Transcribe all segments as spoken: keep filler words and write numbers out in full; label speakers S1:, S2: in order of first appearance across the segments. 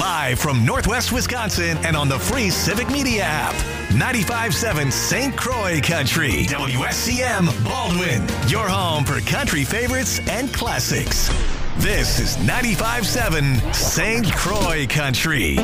S1: Live from Northwest Wisconsin and on the free Civic Media app. ninety-five point seven Saint Croix Country. W S C M Baldwin. Your home for country favorites and classics. This is ninety-five point seven Saint Croix Country.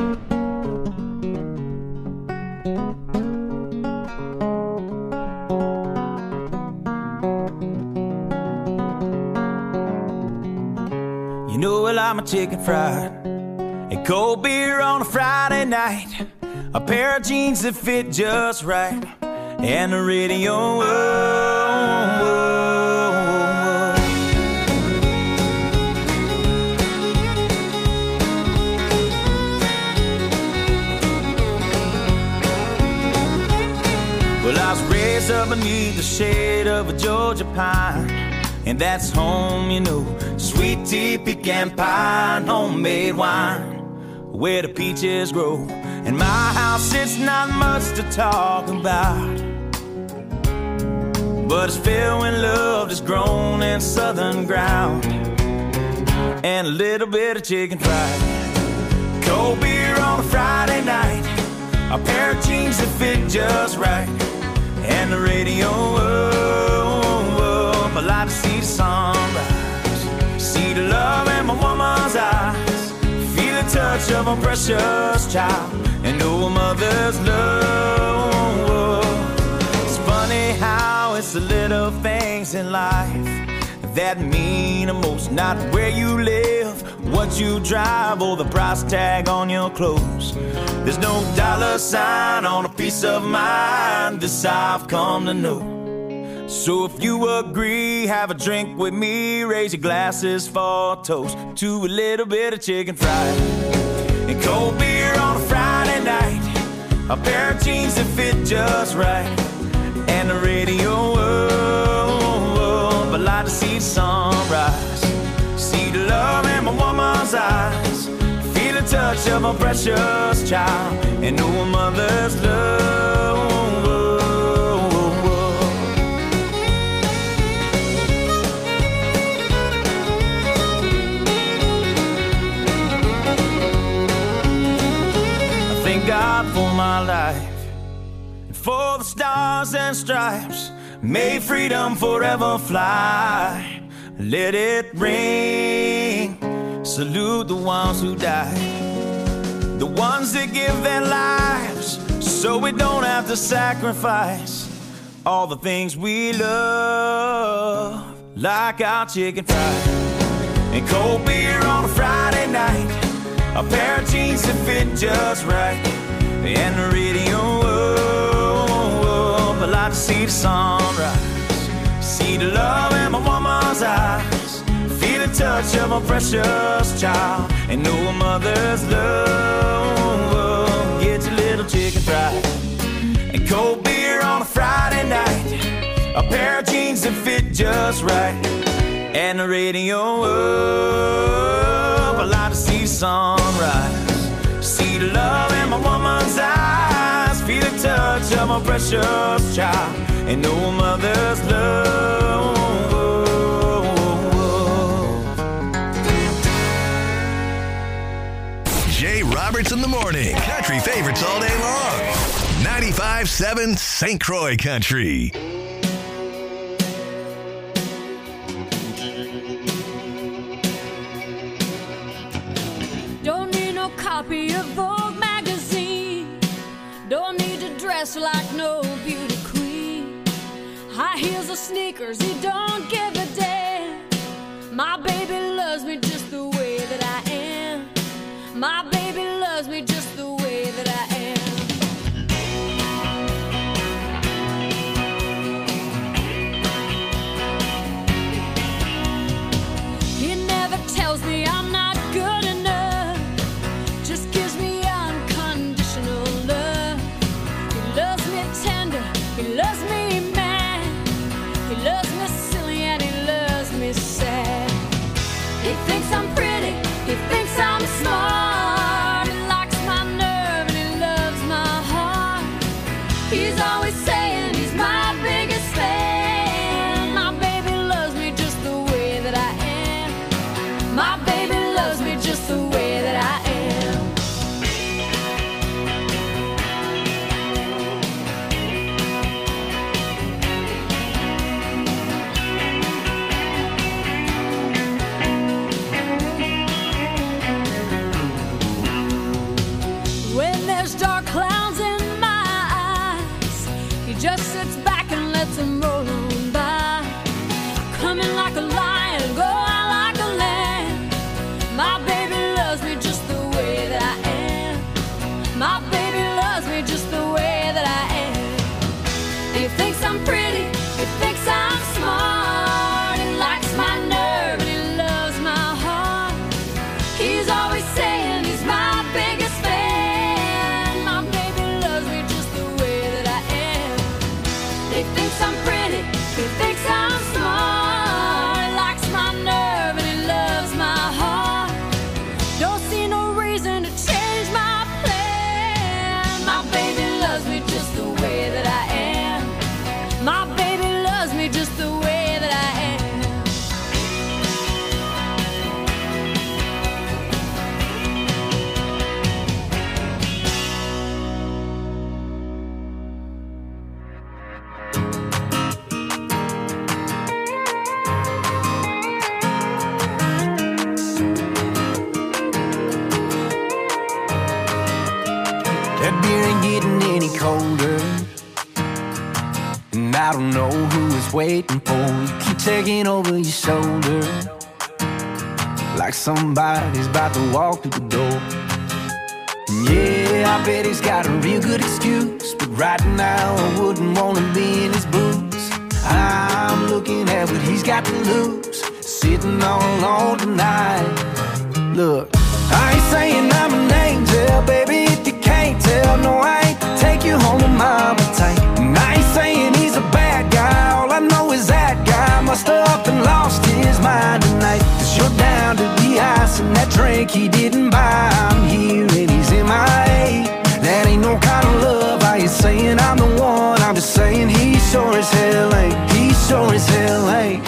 S2: You know I like my chicken fried and cold beer on a Friday night, a pair of jeans that fit just right, and the radio. Whoa, whoa, whoa. Well, I was raised up beneath the shade of a Georgia pine, and that's home, you know. Sweet tea, pecan pie, and homemade wine, where the peaches grow. In my house, it's not much to talk about, but it's filled with love that's grown in southern ground, and a little bit of chicken fried. Cold beer on a Friday night, a pair of jeans that fit just right, and the radio up. I like to see the sunrise, see the love in my woman's eyes, feel the touch of a precious child, and know a mother's love. It's funny how it's the little things in life that mean the most. Not where you live, what you drive, or the price tag on your clothes. There's no dollar sign on a piece of mind, this I've come to know. So if you agree, have a drink with me, raise your glasses for a toast to a little bit of chicken fried and cold beer on a Friday night, a pair of jeans that fit just right, and the radio up. I like to see the sunrise, see the love in my woman's eyes, feel the touch of a precious child, and know a mother's love. God for my life, and for the stars and stripes, may freedom forever fly. Let it ring, salute the ones who died, the ones that give their lives so we don't have to sacrifice all the things we love, like our chicken fried and cold beer on a Friday night, a pair of jeans that fit just right, and the radio up. I like to see the sunrise, see the love in my woman's eyes, feel the touch of a precious child, and know a mother's love. Get your little chicken fried and cold beer on a Friday night, a pair of jeans that fit just right, and the radio up. I like to see the sunrise, see the love in my woman's eyes, feel the touch of my precious child, and know a mother's love.
S1: Jay Roberts in the morning. Country favorites all day long. ninety-five point seven Saint Croix Country.
S3: Copy of Vogue magazine, don't need to dress like no beauty queen. High heels or sneakers, he don't give a damn. My baby loves me just the way that I am. My baby loves me just the way that I am. He never tells me I'm not good enough, just gives me unconditional love. He loves me tender, he loves me mad, he loves me silly, and he loves
S2: colder, and I don't know who is waiting for you. Keep taking over your shoulder, like somebody's about to walk through the door. And yeah, I bet he's got a real good excuse, but right now I wouldn't wanna be in his boots. I'm looking at what he's got to lose, sitting all alone tonight. Look, I ain't saying I'm an angel, baby, if you can't tell. No, I ain't take you home to mama tight. And I ain't saying he's a bad guy, all I know is that guy must have up and lost his mind tonight. Cause you're down to the ice and that drink he didn't buy. I'm here and he's in my A. That ain't no kind of love. I ain't saying I'm the one, I'm just saying he sure as hell ain't. He sure as hell ain't.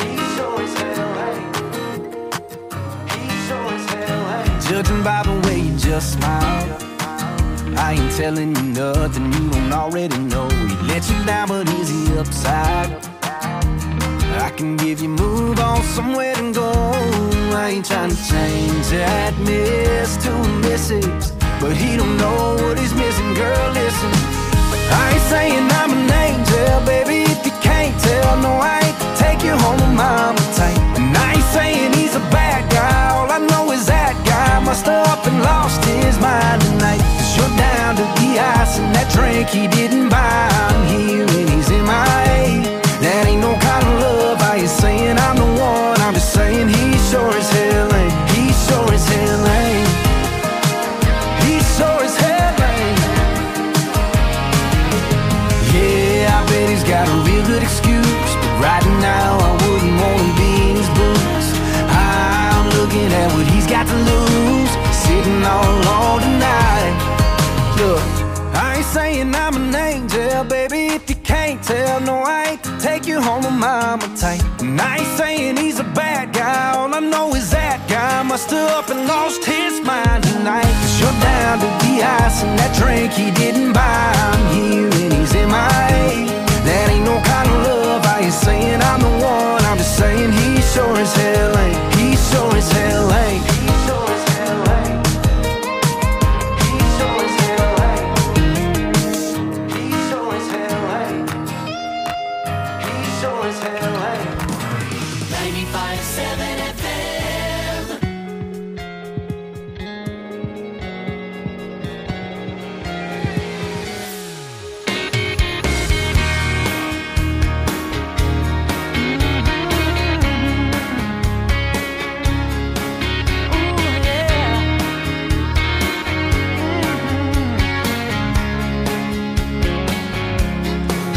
S2: Judging by the way you just smile, I ain't telling you nothing you don't already know. He let you down, but is he upside? I can give you move on somewhere to go. I ain't trying to change that miss to a missus, but he don't know what he's missing. Girl, listen, I ain't saying I'm an angel, baby, if you can't tell. No, I ain't take you home with mama tight. And I ain't saying he's a bad guy, all I know is that guy must have up and lost his mind tonight. Cause you're down to the ice and that drink he didn't buy. I'm here and he's in my A. That ain't no kind of love. I ain't saying I'm the one, I'm just saying he sure as hell ain't. He sure as hell ain't. He sure as hell ain't. Yeah, I bet he's got a real good excuse, but right now I wouldn't wanna be in his boots. I'm looking at what he's got to lose, sitting all alone tonight. Look, I ain't saying I'm an angel, baby, if you can't tell. No, I ain't take you home with mama tight. And I ain't saying he's a bad guy, all I know is that guy must have up and lost his mind tonight. Cause you're down to the ice and that drink he didn't buy. I'm here and he's in my A. That ain't no kind of love. I ain't saying I'm the one, I'm just saying he sure as hell ain't. He sure as hell ain't. He sure as hell ain't. He sure as hell ain't. He sure as hell ain't. He sure as hell ain't.
S4: ninety-five point seven F M.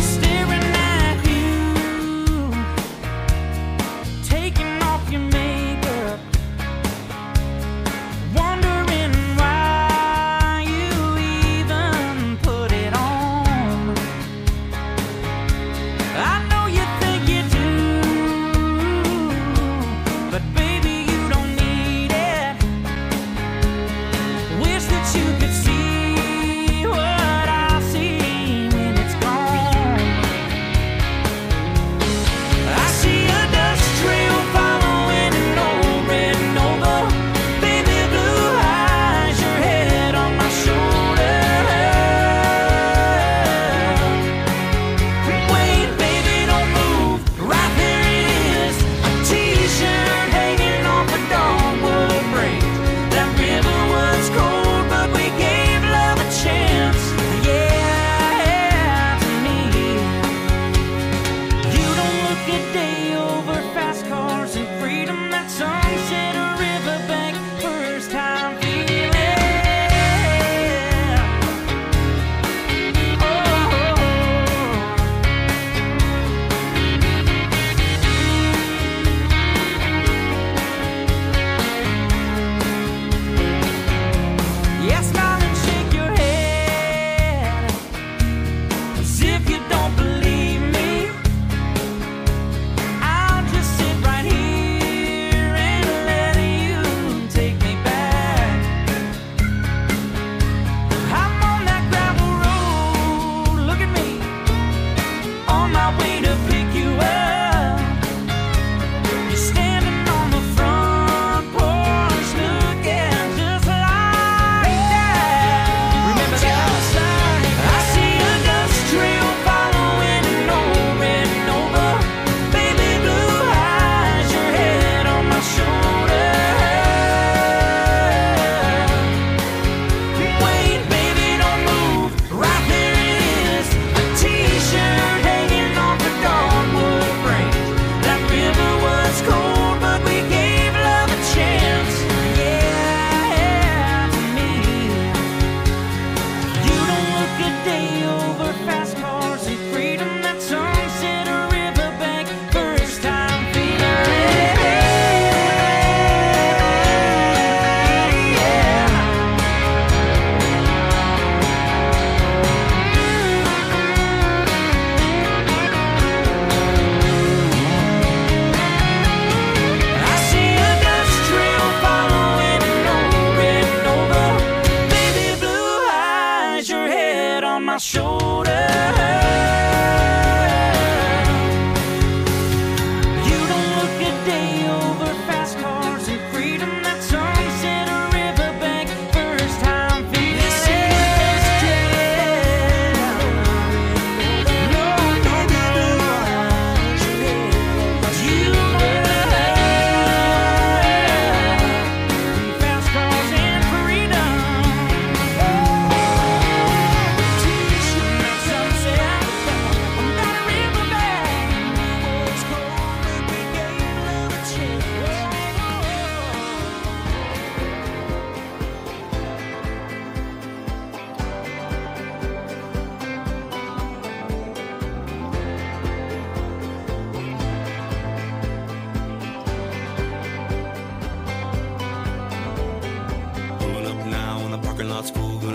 S2: Taking off your makeup.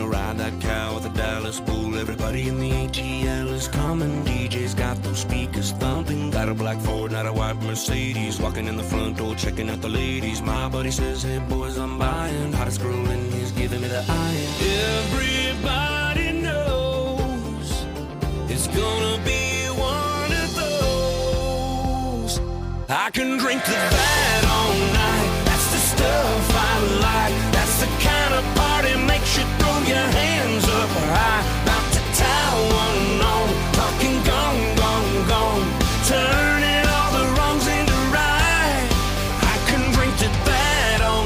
S5: ride that cow with a Dallas bull. Everybody in the A T L is coming. D J's got those speakers thumping. Got a black Ford, not a white Mercedes. Walking in the front door, checking out the ladies. My buddy says, hey boys, I'm buying. Hottest girl in he's giving me the eye. Everybody knows it's gonna be one of those. I can drink to that all night. That's the stuff I like. That's the kind of party makes you throw your hands up high. About to tie one on, talking gone, gone, gone. Turning all the wrongs into right. I can drink to that all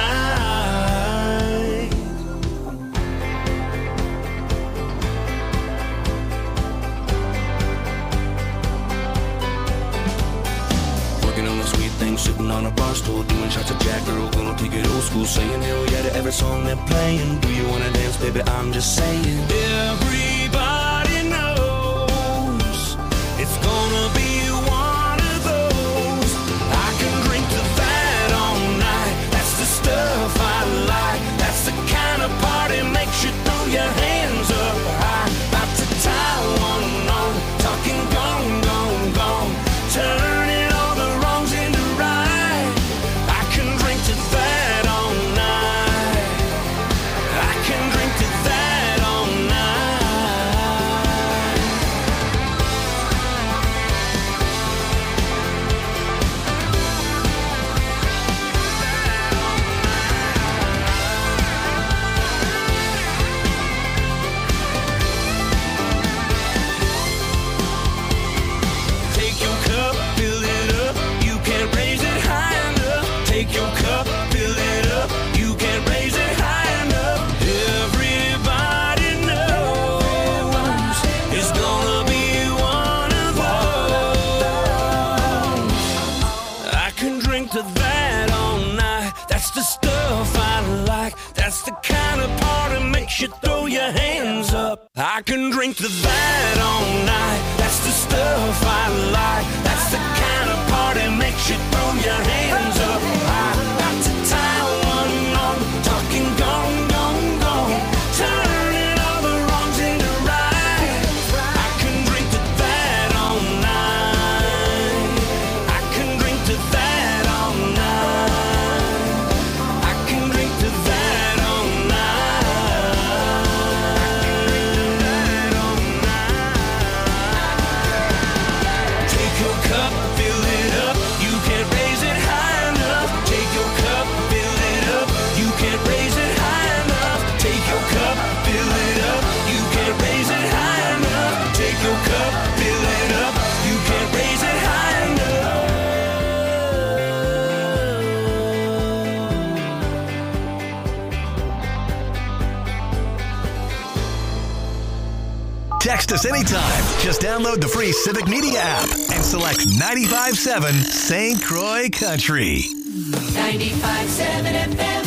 S5: night. Working on the sweet thing, sitting on a bar stool, doing shots of Jack, girl, gonna take it old school, saying hell yeah to every song they're playing. Do you wanna dance, baby? I'm just saying. Everybody knows it's gonna be one of those. I can drink to that all night. That's the stuff I like. That's the kind of party makes you throw your hands up high. About to tie one on, talking gone, gone, gone. Turning all the wrongs into right. I can drink to that all night. I can drink to that all night. Take your cup, fill it up. You can't raise it high enough. Take your cup, fill it up. You can't raise it high enough. Everybody knows it's gonna be one of those. I can drink to that all night. That's the stuff I like. That's the kind of party makes you throw your hands up. I can drink to that all night. That's the stuff I like. That's the kind of party makes you throw your hands up. I'm about to tie one on, talking gone, gone, gone. Turning all the wrongs into right. I can drink to that all night. I can drink to that all night. I can drink to that all night. Take your cup, fill it up. You can't raise it high enough. Take your cup, fill it up. You can't raise it high enough. Take your cup, fill it up. You can't raise it high enough. Take your cup, fill it up. You can't raise it high enough.
S1: Text us anytime. Just download the free Civic Media app and select ninety-five point seven Saint Croix Country.
S4: ninety-five point seven F M.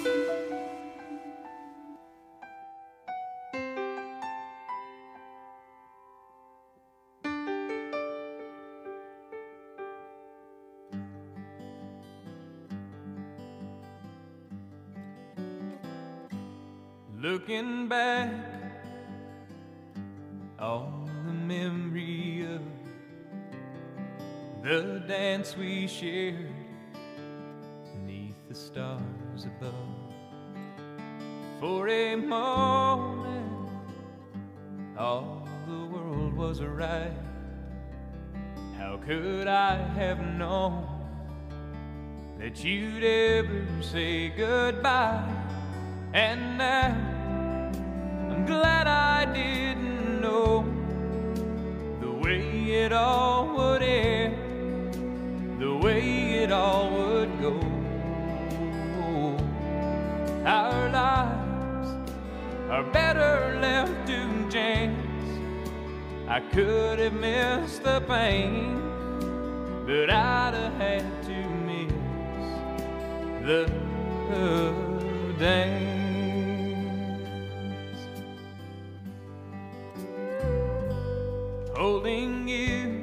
S2: Looking back on the memory of the dance we shared beneath the stars above. For a moment, all the world was right. How could I have known that you'd ever say goodbye? And now I'm glad I didn't know the way it all would end, the way it all would go. Our lives are better left to chance. I could have missed the pain, but I'd have had to miss the dance. Holding you,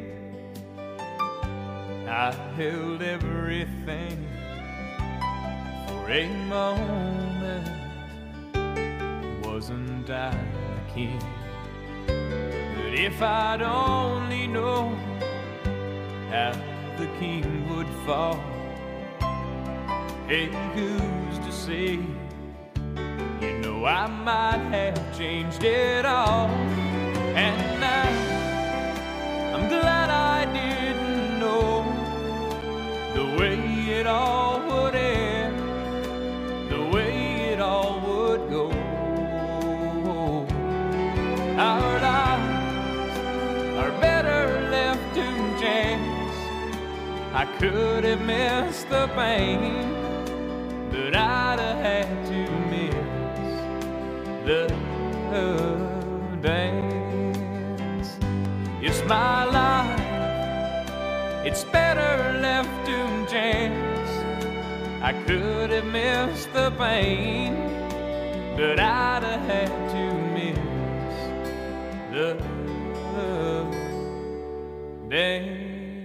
S2: I held everything. For a moment, was wasn't I the king? But if I'd only known how the king would fall, hey, who's to say? You know I might have changed it all. And now I'm glad I didn't know the way it all would end, the way it all would go. Our lives are better left to chance. I could have missed the pain, but I'd have had to miss the dance. It's my life, it's better left to chance. I could have missed the pain, but I'd have had to miss the dance.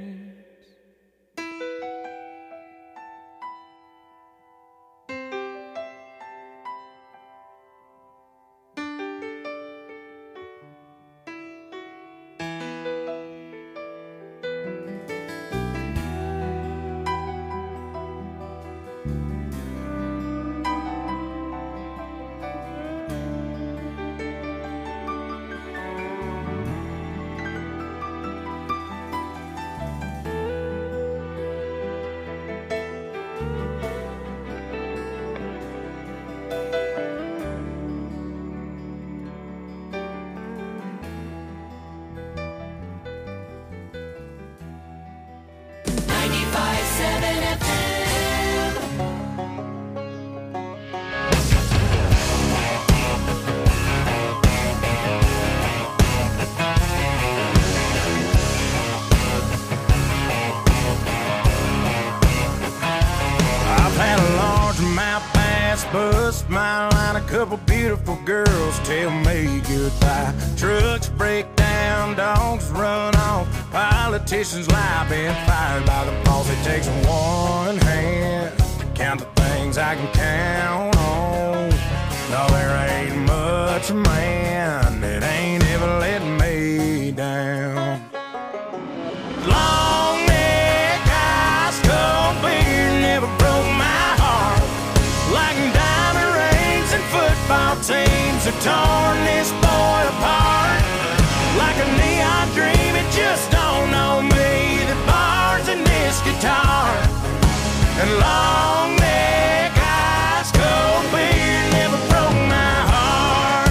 S6: Bust my line, a couple beautiful girls tell me goodbye. Trucks break down, dogs run off, politicians lie, been fired by the boss. It takes one hand to count the things I can count on. No, there ain't much man that ain't ever let me down. Long neck, ice cold beer never broke my heart like diamond rings and football teams have torn this boy apart. Like a neon dream, it just don't know me. The bars in this guitar and long neck, ice cold beer never broke my heart.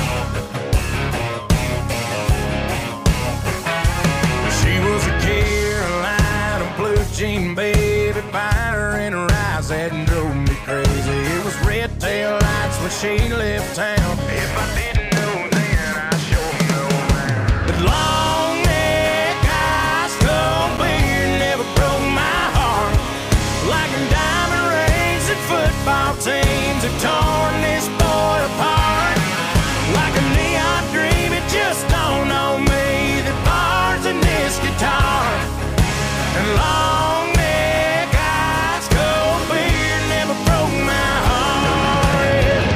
S6: She was a Carolina blue jean baby, fire in her eyes that drove me crazy. It was red tail lights when she left town. If I didn't know then, I sure know now. But long neck, ice cold beer never broke my heart. Like diamond rings and football teams have torn this boy apart. Like a neon dream, it just don't know me. The bars in this guitar and long neck, ice cold beer never broke my heart.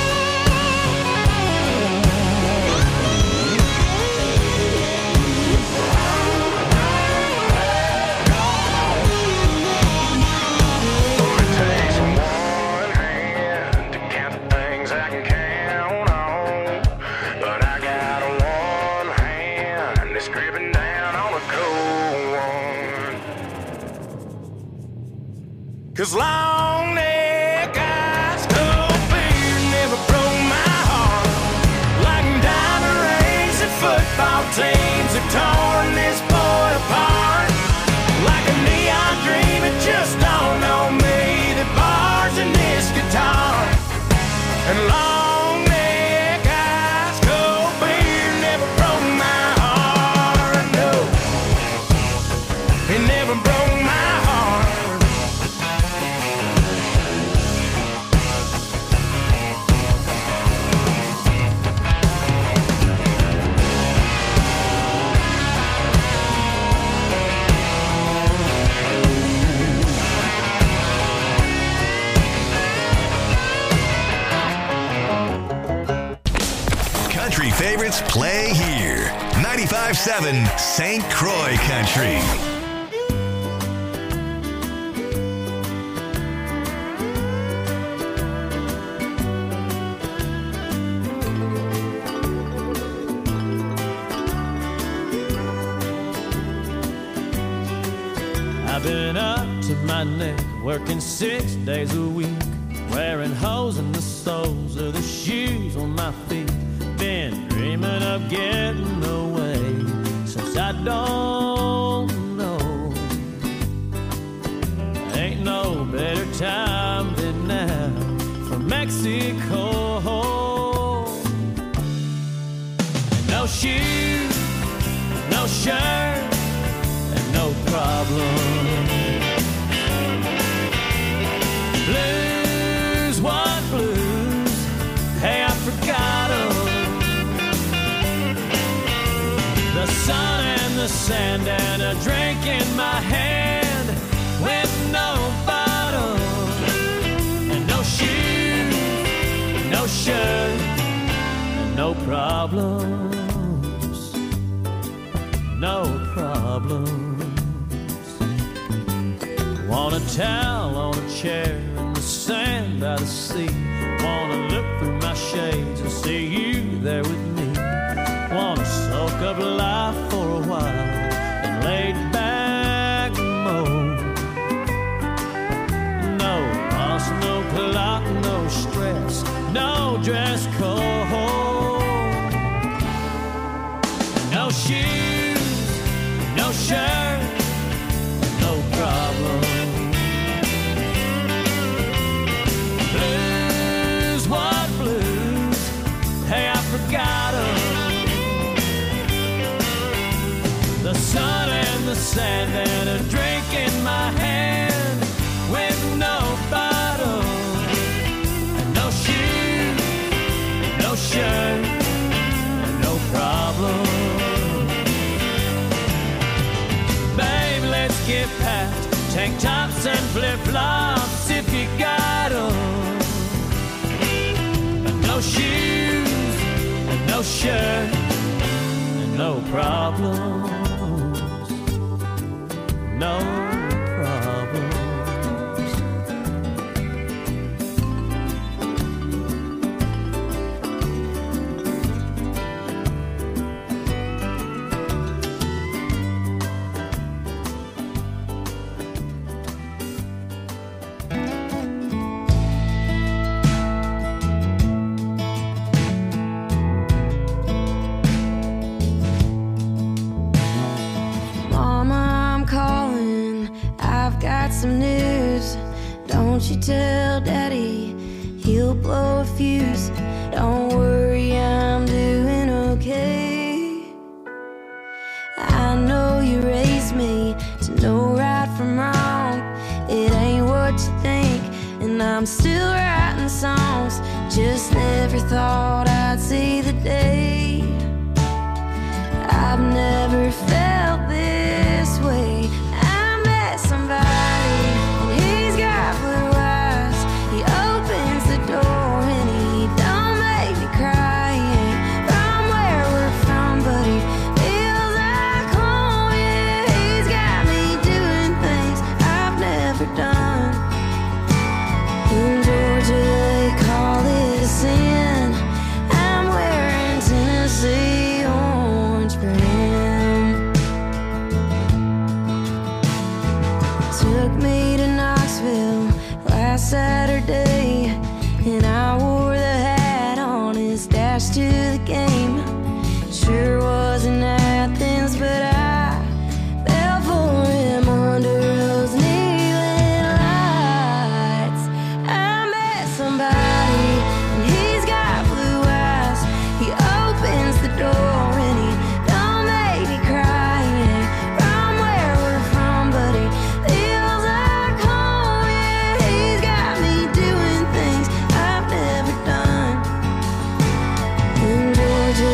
S6: It takes one hand to count the things I can count on, but I got one hand that's gripping down on a cold one. 'Cause long neck, ice cold beer never broke my heart. Like diamond rings and football teams have torn this boy apart. Like a neon dream, it just don't know me. The bars in this guitar and long neck, ice cold beer never broke my heart. No, it never broke my heart.
S1: favorites play here. ninety-five point seven Saint Croix Country.
S7: I've been up to my neck, working six days a week, wearing holes in the soles of the shoes on my feet. Been dreaming of getting away since I don't know. Ain't no better time than now for Mexico. And no shoes, no shirt, and no problem. Blues, what blues? Hey, I forgot 'em. The sun and the sand and a drink in my hand with no bottle and no shoes, no shirt, and no problems, no problems. Want a towel on a chair in the sand by the sea. Wanna look through my shades and see you there with me. Wanna soak up life for a while and laid back mode. No boss, no clock, no stress, no dress code. No shoes, no shirt, no problem. Blues, what blues? Hey, I forgot 'em. The sun and the sand and a drink in my hand with no bottle and no shoes, no shirt, and no problem. Babe, let's get packed, tank tops and flip-flops if you got 'em. And no shoes, and no shirt, and no problem. No problems.
S8: Some news, don't you tell Daddy, he'll blow a fuse. Don't worry, I'm doing okay. I know you raised me to know right from wrong. It ain't what you think, and I'm still writing songs. Just never thought I'd see the day. I've never felt this way. I met somebody. Saturday, and I wore the hat on his dash to the game. Sure wasn't Athens, but I fell for him under those neon lights. I met somebody, and he's got blue eyes. He opens the door and he don't make me cry. He ain't from where we're from, but he feels like home. Yeah, he's got me doing things I've never done. In Georgia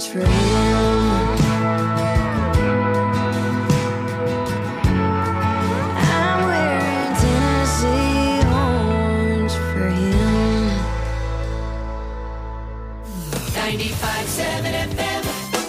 S8: for him. I'm wearing Tennessee orange for him.
S4: ninety-five seven F M.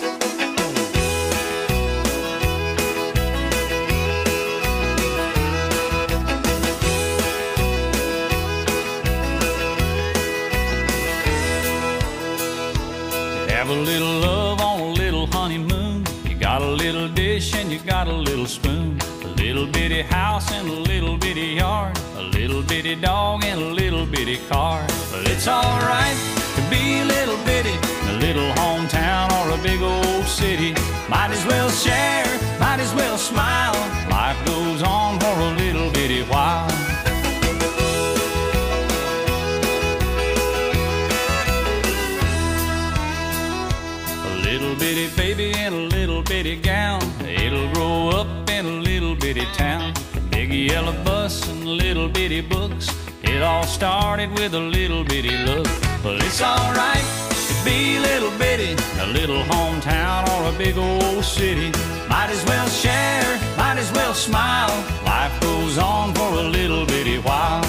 S7: Have a little love on a little honeymoon. You got a little dish and you got a little spoon. A little bitty house and a little bitty yard. A little bitty dog and a little bitty car. But it's alright to be a little bitty in a little hometown or a big old city. Might as well share, might as well smile. Life goes on for a little bitty while. Little bitty baby in a little bitty gown. It'll grow up in a little bitty town. Big yellow bus and little bitty books. It all started with a little bitty look. But it's alright to be a little bitty in a little hometown or a big old city. Might as well share, might as well smile. Life goes on for a little bitty while.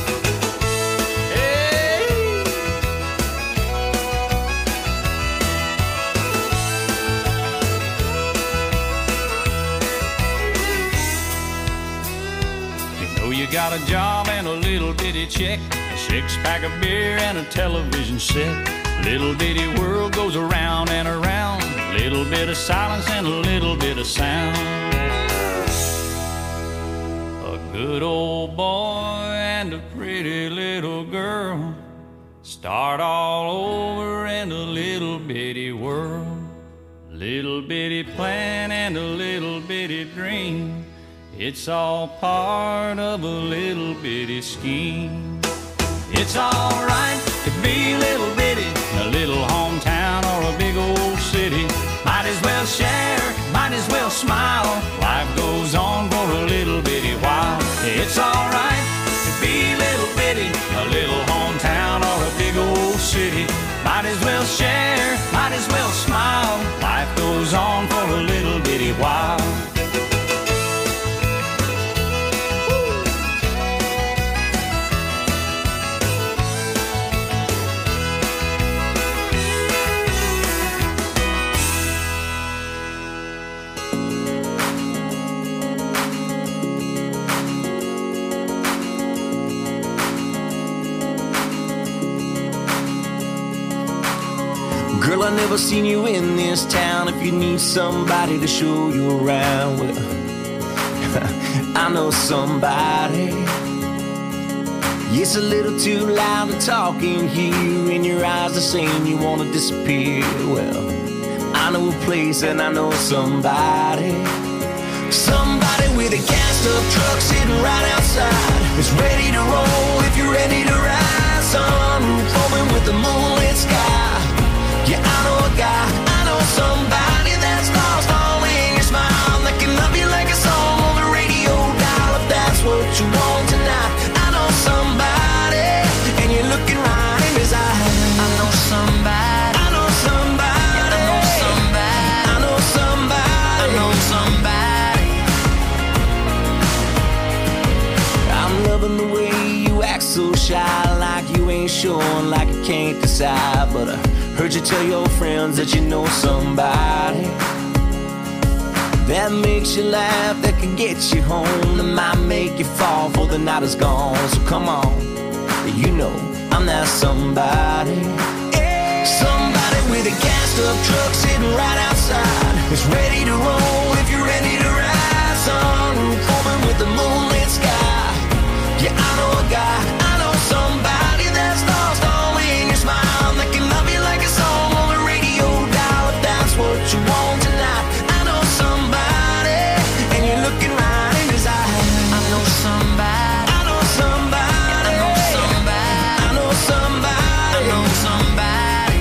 S7: You got a job and a little bitty check, a six-pack of beer and a television set. Little bitty world goes around and around. Little bit of silence and a little bit of sound. A good old boy and a pretty little girl start all over in a little bitty world. Little bitty plan and a little bitty dream. It's all part of a little bitty scheme. It's alright to be a little bitty in a little hometown or a big old city. Might as well share, might as well smile. Life goes on for a little bitty while. It's alright to be a little bitty in a little hometown or a big old city. Might as well share, might as well smile. Life goes on for a little bitty while.
S2: Girl, I never seen you in this town. If you need somebody to show you around, well, I know somebody. It's a little too loud to talk in here, and your eyes are saying you wanna disappear. Well, I know a place and I know somebody. Somebody with a gassed up truck sitting right outside. It's ready to roll if you're ready to ride. Sunroof open with the moonlit sky. Yeah, I know a guy, I know somebody that's lost all in your smile. That can love you like a song on the radio dial. If that's what you want tonight, I know somebody, and you're looking right in his eyes. I know somebody, I know somebody, yeah, I know somebody, I know somebody, I know somebody. I'm loving the way you act so shy, like you ain't sure, like you can't decide. But I heard you tell your friends that you know somebody that makes you laugh, that can get you home, that might make you fall before the night is gone. So come on, you know I'm that somebody. Somebody with a gassed up truck sitting right outside. It's ready to roll if you're ready to ride. Sunroof open with the moonlit sky. Yeah, I know a guy, I know somebody that's lost all in your smile. That can love you like a song on the radio dial. If that's what you want tonight, I know somebody, and you're looking right in his eyes. I know somebody, I know somebody, I know somebody, I know somebody, I know somebody,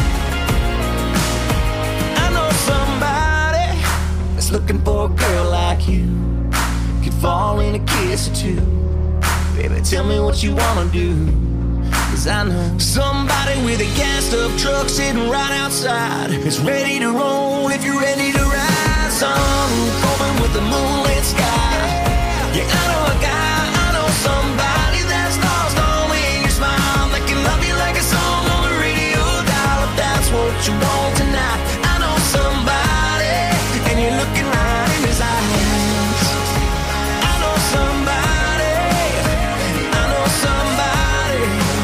S2: I know somebody that's looking for a girl like you. Could fall in a kiss or two. Baby, tell me what you wanna do. 'Cause I know somebody with a gassed up truck sitting right outside is ready to roll if you're ready to ride. Sun going with the moonlit sky. Yeah, I know a guy, I know somebody that's lost only in your smile, that can love you like a song on the radio dial. If that's what you want tonight, I know somebody, and you're looking right in his eyes. I know somebody, I know somebody,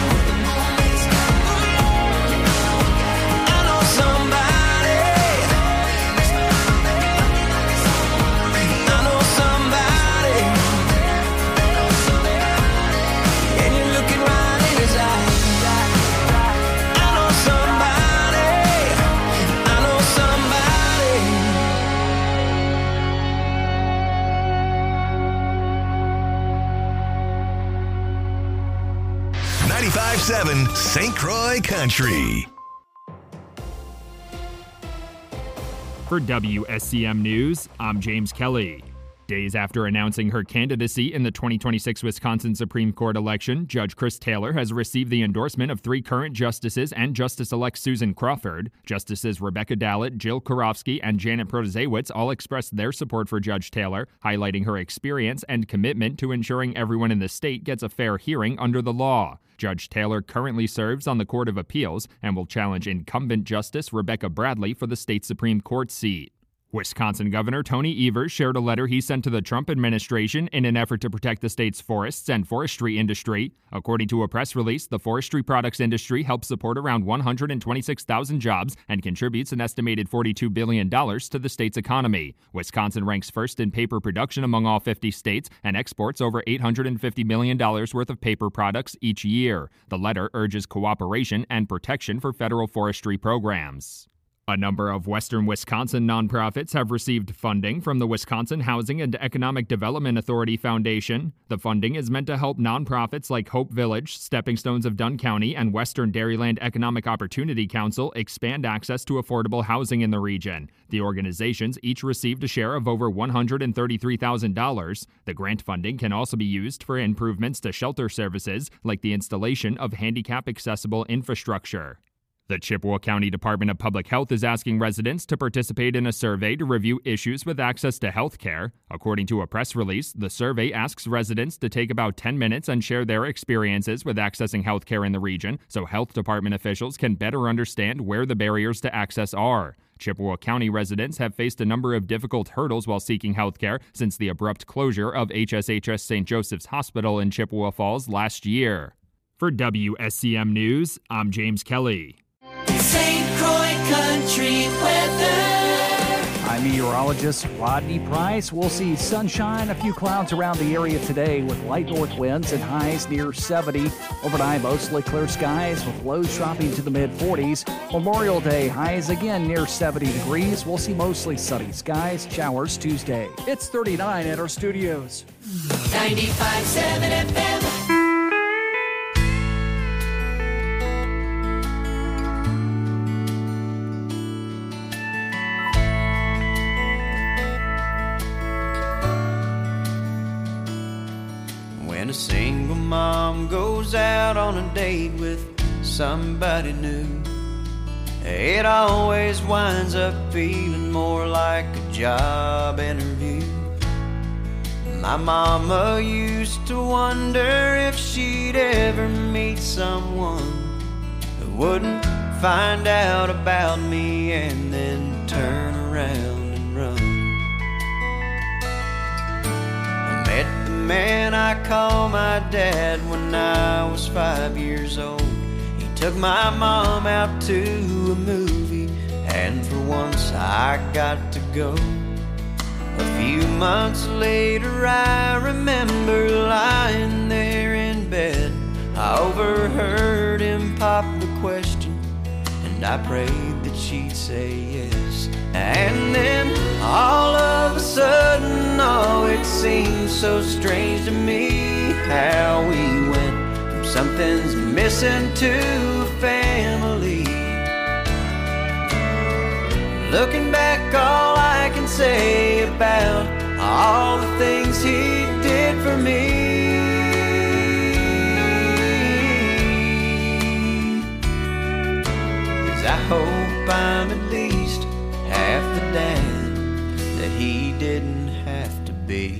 S2: I know somebody, I know somebody, and you're looking right in his eyes. I know somebody, I know somebody.
S1: ninety-five seven Saint Croix Country.
S9: For W S C M News, I'm James Kelly. Days after announcing her candidacy in the twenty twenty-six Wisconsin Supreme Court election, Judge Chris Taylor has received the endorsement of three current justices and Justice-elect Susan Crawford. Justices Rebecca Dallett, Jill Karofsky, and Janet Protasiewicz all expressed their support for Judge Taylor, highlighting her experience and commitment to ensuring everyone in the state gets a fair hearing under the law. Judge Taylor currently serves on the Court of Appeals and will challenge incumbent Justice Rebecca Bradley for the state Supreme Court seat. Wisconsin Governor Tony Evers shared a letter he sent to the Trump administration in an effort to protect the state's forests and forestry industry. According to a press release, the forestry products industry helps support around one hundred twenty-six thousand jobs and contributes an estimated forty-two billion dollars to the state's economy. Wisconsin ranks first in paper production among all fifty states and exports over eight hundred fifty million dollars worth of paper products each year. The letter urges cooperation and protection for federal forestry programs. A number of Western Wisconsin nonprofits have received funding from the Wisconsin Housing and Economic Development Authority Foundation. The funding is meant to help nonprofits like Hope Village, Stepping Stones of Dunn County, and Western Dairyland Economic Opportunity Council expand access to affordable housing in the region. The organizations each received a share of over one hundred thirty-three thousand dollars. The grant funding can also be used for improvements to shelter services, like the installation of handicap-accessible infrastructure. The Chippewa County Department of Public Health is asking residents to participate in a survey to review issues with access to health care. According to a press release, the survey asks residents to take about ten minutes and share their experiences with accessing health care in the region so health department officials can better understand where the barriers to access are. Chippewa County residents have faced a number of difficult hurdles while seeking health care since the abrupt closure of H S H S Saint Joseph's Hospital in Chippewa Falls last year. For W S C M News, I'm James Kelly.
S4: Saint Croix Country weather.
S10: I'm meteorologist Rodney Price. We'll see sunshine, a few clouds around the area today with light north winds and highs near seventy. Overnight, mostly clear skies with lows dropping to the mid forties. Memorial Day, highs again near seventy degrees. We'll see mostly sunny skies, showers Tuesday. It's thirty-nine at our studios.
S4: ninety-five point seven F M.
S2: When a single mom goes out on a date with somebody new, it always winds up feeling more like a job interview. My mama used to wonder if she'd ever meet someone who wouldn't find out about me and then turn around and run. Met the man I call my dad when I was five years old. He took my mom out to a movie, and for once I got to go. A few months later I remember lying there in bed. I overheard him pop the question, and I prayed that she'd say yes. And then all of a sudden, oh, it seemed so strange to me how we went from something's missing to a family. Looking back, all I can say about all the things he did for me.
S11: didn't have to be.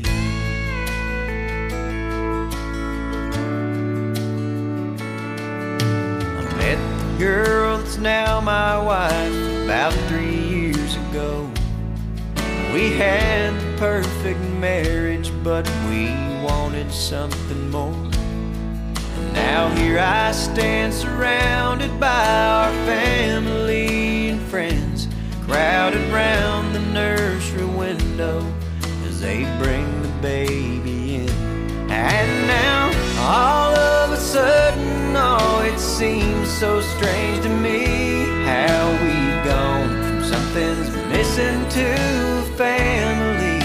S11: I met the girl that's now my wife about three years ago. We had the perfect marriage, but we wanted something more. And now here I stand surrounded by our family and friends, crowded round the nursery window as they bring the baby in. And now, all of a sudden, oh, it seems so strange to me how we've gone from something's missing to family.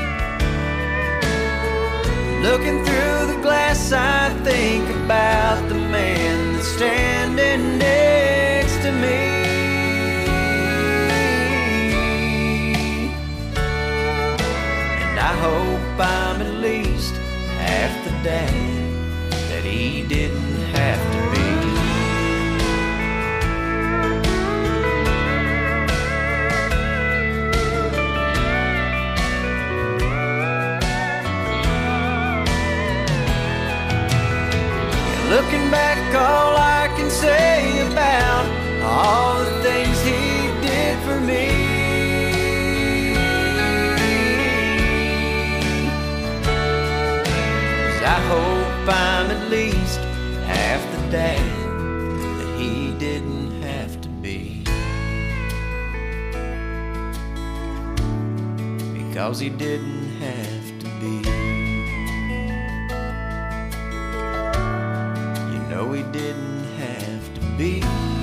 S11: Looking through the glass, I think about the man that's standing next to me. And I hope I'm at least half the dad that he didn't have to be. Looking back, all I can say about all the things he did for me is I hope I'm at least half the dad that he didn't have to be, because he didn't have to be. No, he didn't have to be.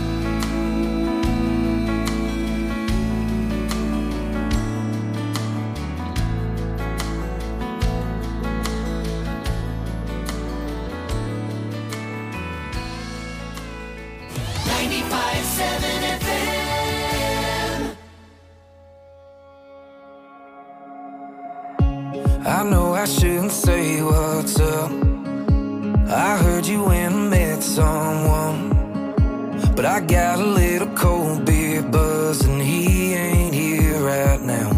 S4: ninety-five seven F M.
S12: I know I shouldn't say what's up. I heard you when I met someone, but I got a little cold beer buzz and he ain't here right now.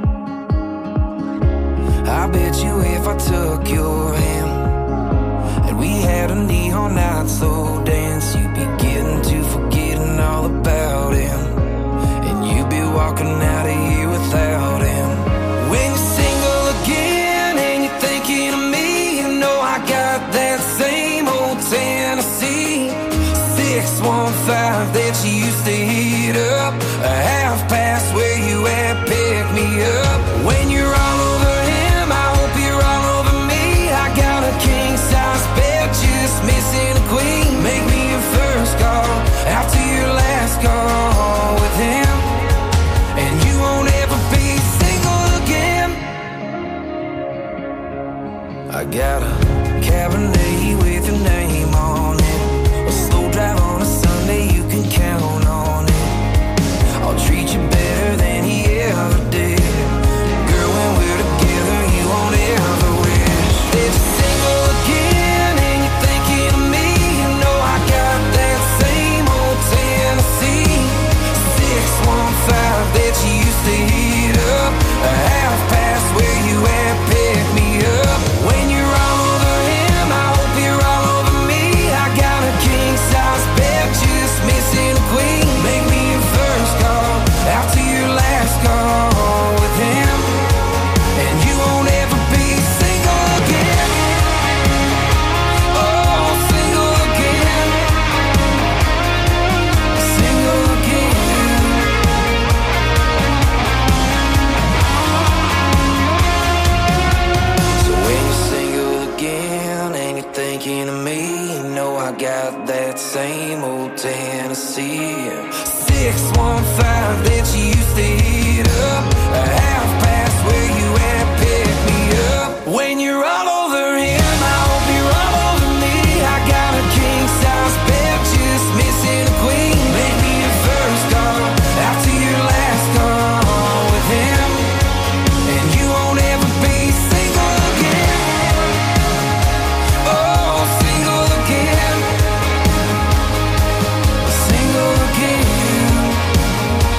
S12: I bet you if I took your hand and we had a neon night slow dance, you'd be getting to forgetting all about him, and you'd be walking out of here without him. When you're single again and you're thinking of me, you know I got that same old Tennessee six one five that you used to heat up, a half past where you at, pick me up. When you're all over him, I hope you're all over me. I got a king size bed, just missing a queen. Make me your first call after your last call with him, and you won't ever be single again. I got a Cabernet with your name on it, a slow drive on a Sunday, you can count on it. I'll treat you better than he ever did. Girl, when we're together, you won't ever wish that you're single again and you're thinking of me. You know I got that same old Tennessee six one five that you used to heat up, a half past where you at, pick me up. When you're all over him, I hope you're all over me. I got a king size bed, just missing a queen. Make me your first call after your last call with him, and you won't ever be single again. Oh, single again, single again. So when you're single again and you're thinking of me, you know I got that same old Tennessee six one five that you used to heat up, a half past where you at, pick me up. When you're all over him, I hope you're all over me. I got a king size bed, just missing a queen. Make me your first call after your last call with him, and you won't ever be single again. Oh, single again, single again.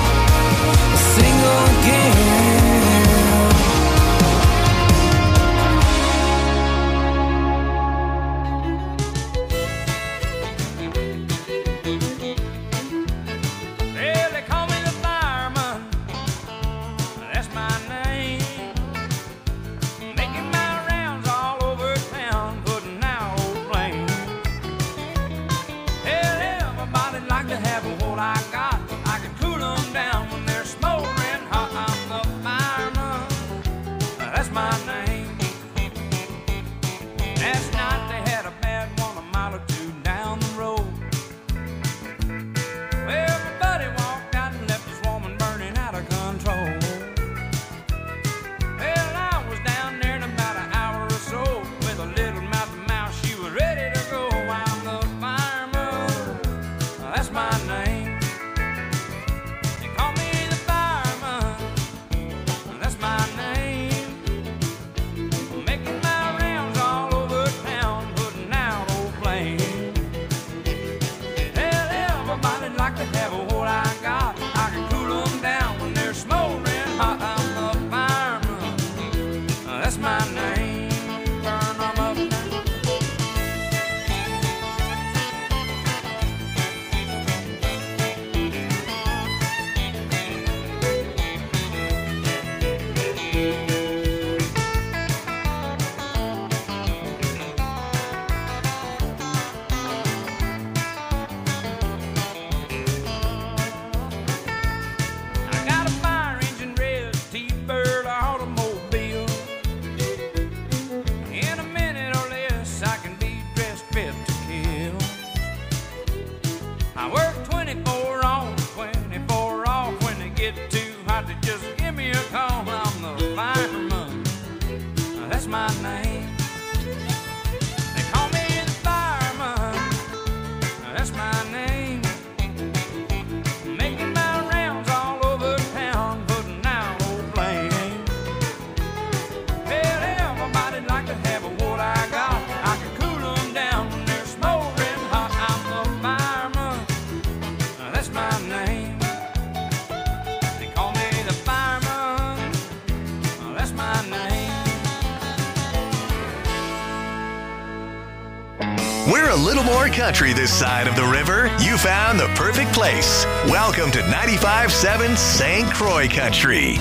S1: We're a little more country this side of the river. You found the perfect place. Welcome to ninety-five point seven Saint Croix Country.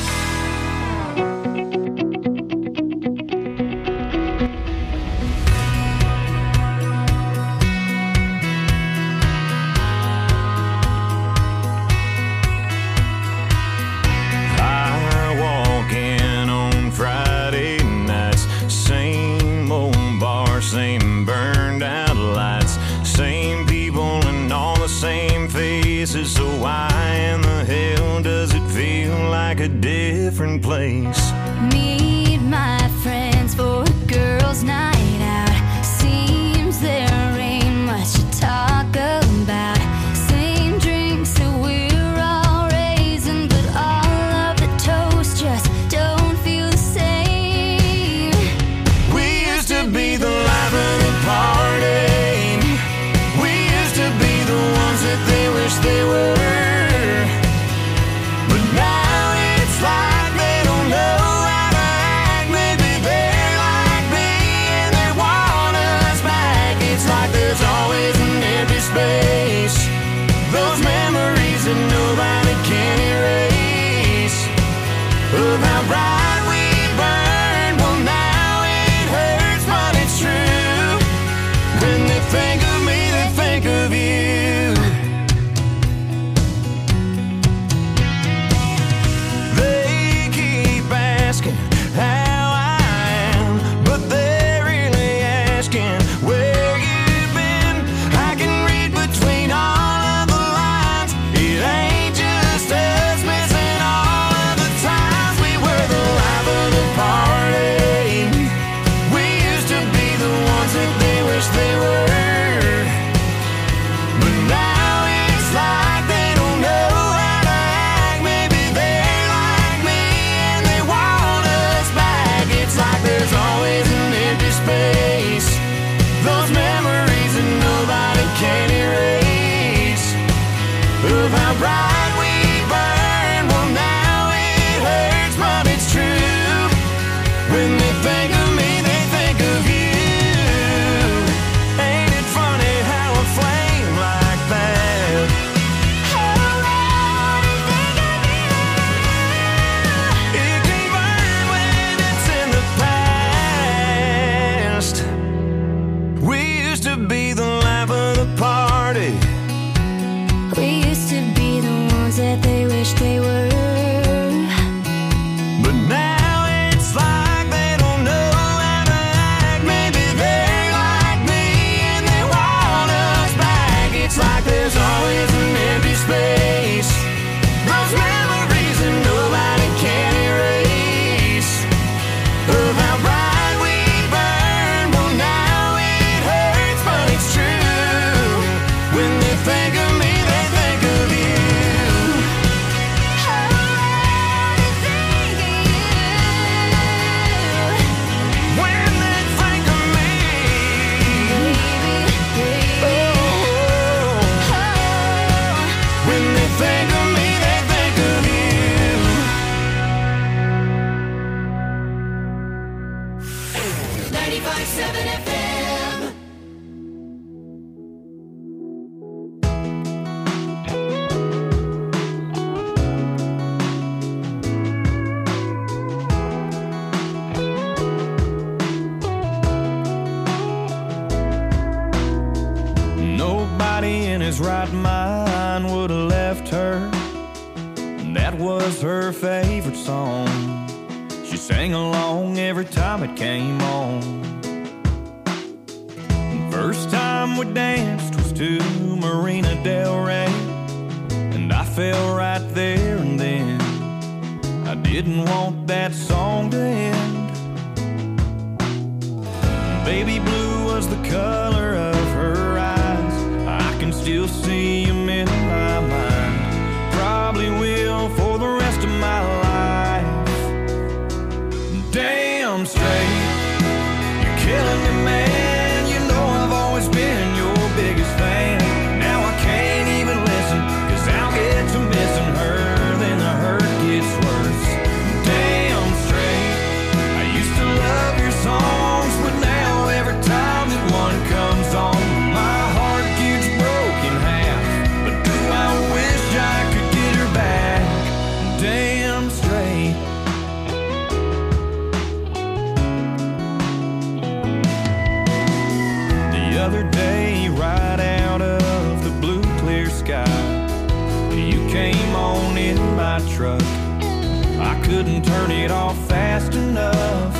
S2: So why in the hell does it feel like a different place?
S3: Meet my friends for a girls' night out. Seems there ain't much to talk about. Same drinks that we're all raising, but all of the toast just don't feel the same.
S2: We used to be the life of the party. We used to be the ones that they wish they were. Space, those memories that nobody can erase, of how bright we burned. Well, now it hurts, but it's true. When they think of me, they think of you. They keep asking how I am, but they're really asking where. Right mind would have left her. That was her favorite song. She sang along every time it came on. First time we danced was to Marina Del Rey, and I fell right there and then. I didn't want that song to end. Baby blue was the color of her eyes. I can still see them in my mind. Probably will for the rest of my life. Damn straight, you're killing me, man. You know I've always been your biggest fan. Now I can't even listen, cause I'll get to missing her, then the hurt gets worse. Damn straight, I used to love your songs, but now every time that one comes on, another day right out of the blue clear sky. You came on in my truck, I couldn't turn it off fast enough.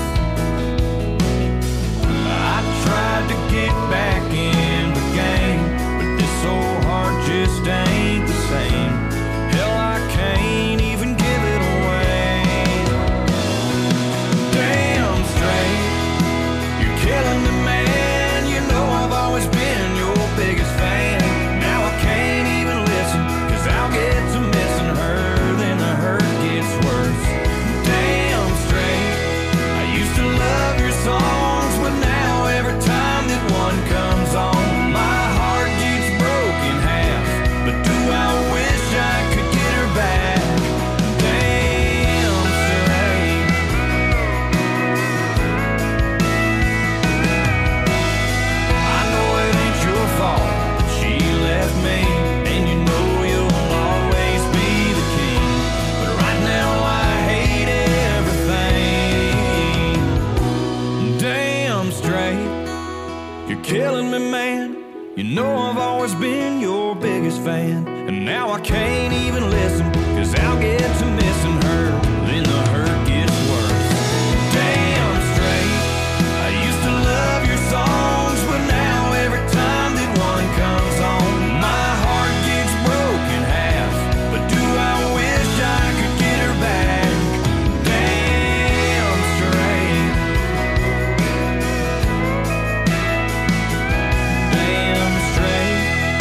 S2: I tried to get back in the game, but this old heart just ain't the same. Hell, I can't even give it away. Damn straight, you're killing me, man. You know I've always been your biggest fan. Now I can't even listen, cause I'll get to missing her, then the hurt gets worse. Damn straight, I used to love your songs, but now every time that one comes on, my heart gets broken half. But do I wish I could get her back? Damn straight. I know it ain't your fault that she left me, and you know you'll always be the king. But right now I hate everything. Damn straight, you're killing me, man. You know I've always been your biggest fan, and now I can't even listen, cause I'll get to missing her, then the hurt gets worse. Damn straight, I used to love your songs, but now every time that one comes on, my heart gets broken half. But do I wish I could get her back? Damn straight. Damn straight.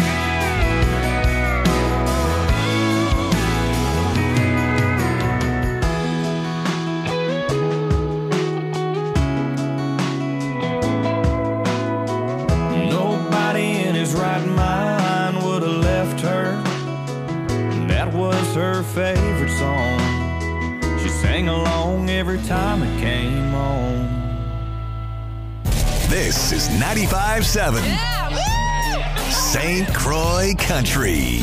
S2: Nobody in his right mind would have left her. That was her favorite song. She sang along every time it came on.
S1: This is ninety-five seven Saint Croix Country.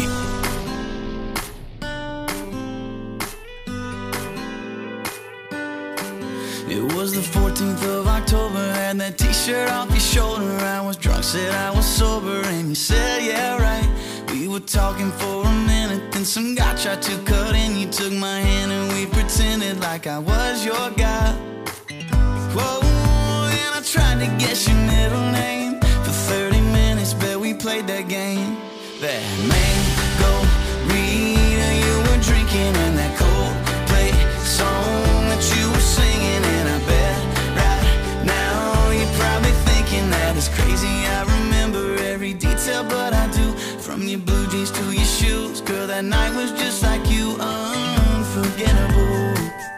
S13: It was the fourteenth of October, had that t-shirt off your shoulder. I was drunk, said I was sober, and you said, yeah, right. We were talking for a minute, then some guy tried to cut in. You took my hand and we pretended like I was your guy. Whoa, and I tried to guess your middle name. For thirty minutes, bet we played that game. That mango Rita you were drinking, and that Coldplay song that you were singing. And I bet right now you're probably thinking that it's crazy I remember every detail, but I do. From your blue jeans to your shoes, girl, that night was just like you, unforgettable.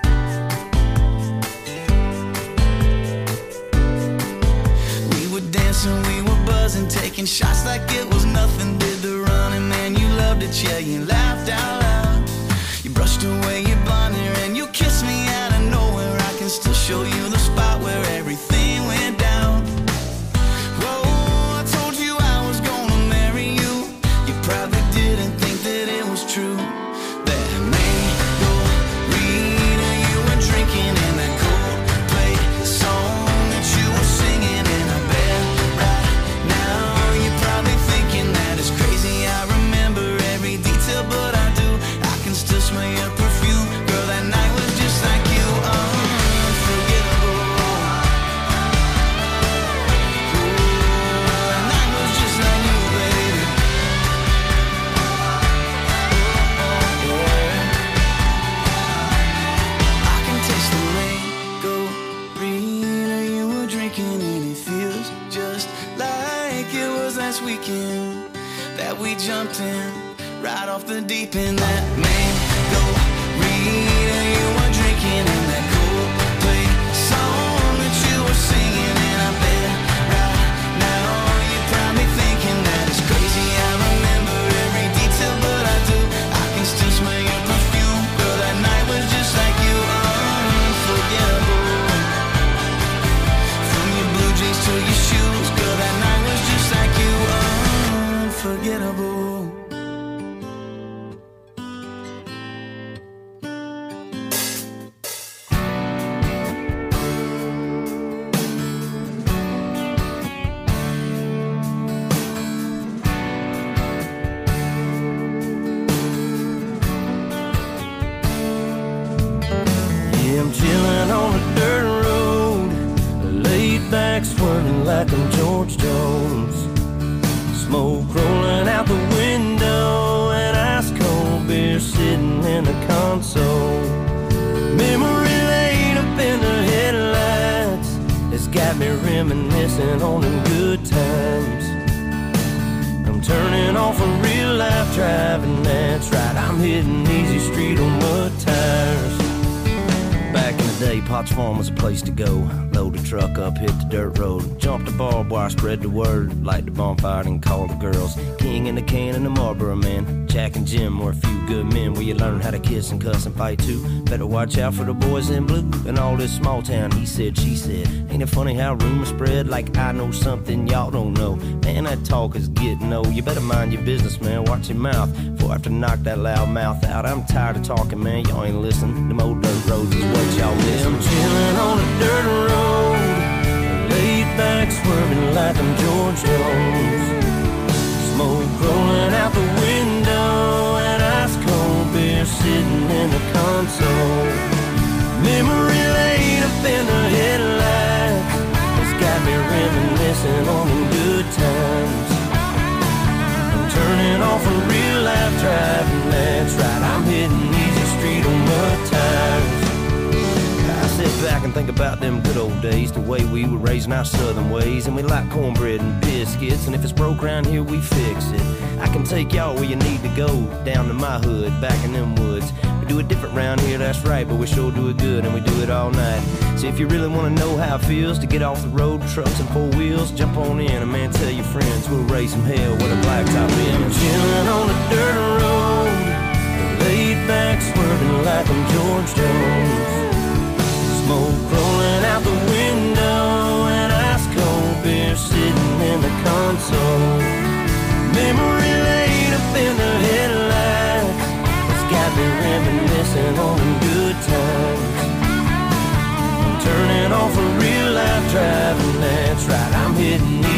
S13: We were dancing, we were buzzing, taking shots like it was nothing. Did the running, man, you loved it, yeah, you laughed out loud. You brushed away your blonde hair and you kissed me out of nowhere. I can still show you the spot where everything went down. Whoa, I told you I was gonna marry you. You probably didn't think that it was true. That mango Rita you were drinking, and that Coldplay song that you were singing. And I bet right now you're probably thinking that it's crazy I remember every detail, but I do. I can still smell your perfume, girl, that night was just like you, unforgettable. Ooh, that night was just like you, baby. Oh, yeah. I can taste the mango Rita you were drinking, and it feels just like it was last weekend that we jumped in right off the deep end. That mango Rita you were drinking, and that Coldplay song that you were singing. And I bet right now you're probably thinking that it's crazy I remember every detail, but I do. I can still smell your perfume, girl, that night was just like you, unforgettable. From your blue jeans to your shoes, girl, that night was just like you, unforgettable.
S14: George Jones. Smoke rolling out the window and ice cold beer sitting in the console. Memory lane up in the headlights has got me reminiscing on them good times. I'm turning off a real life driving, that's right, I'm hitting easy street on mud tires. Back in the day, Potts Farm was a place to go. Load the truck up, hit the dirt road. Jump the barbed wire, spread the word. Light the bonfire and call the girls. King in the can and the Marlboro man. Jack and Jim were a few good men where you learn how to kiss and cuss and fight too. Better watch out for the boys in blue and all this small town. He said, she said. Ain't it funny how rumors spread like I know something y'all don't know? Man, that talk is getting old. You better mind your business, man. Watch your mouth before I have to knock that loud mouth out. I'm tired of talking, man. Y'all ain't listening. Them old dirt roads is what y'all miss. I'm chilling on a dirt road, laid back swerving like I'm George Jones. Smoke rolling out the window and ice cold beer sitting in the console. Memory lane up in the headlights has got me reminiscing on them good times. I'm turning off a real life driving, that's right, I'm hitting easy street on mud tires. I sit back and think about them good old days, the way we were raising our southern ways, and we like cornbread and biscuits, and if it's broke around here, we fix it. I can take y'all where you need to go, down to my hood, back in them woods. We do it different round here, that's right, but we sure do it good, and we do it all night. So if you really want to know how it feels to get off the road, trucks and four wheels, jump on in, and man, tell your friends we'll raise some hell with a blacktop in. I'm chilling on a dirt road, laid back swerving like I'm George Jones. Smoke rolling out the window and ice cold beer sitting in the console. Memory lane up in the headlights has got me reminiscing on them good times. I'm turning off a real life driving, that's right, I'm hitting